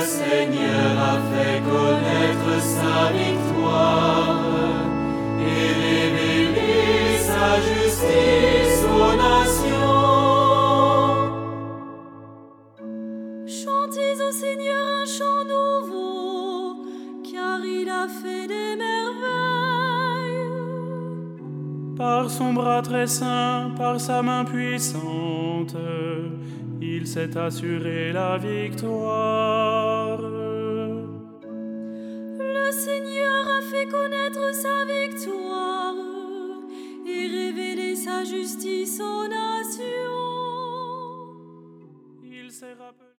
Seigneur a fait connaître sa victoire et révélé sa justice aux nations. Chantez au Seigneur un chant nouveau, car il a fait des merveilles. Par son bras très saint, par sa main puissante, il s'est assuré la victoire. Le Seigneur a fait connaître sa victoire et révélé sa justice aux nations. Il s'est rappelé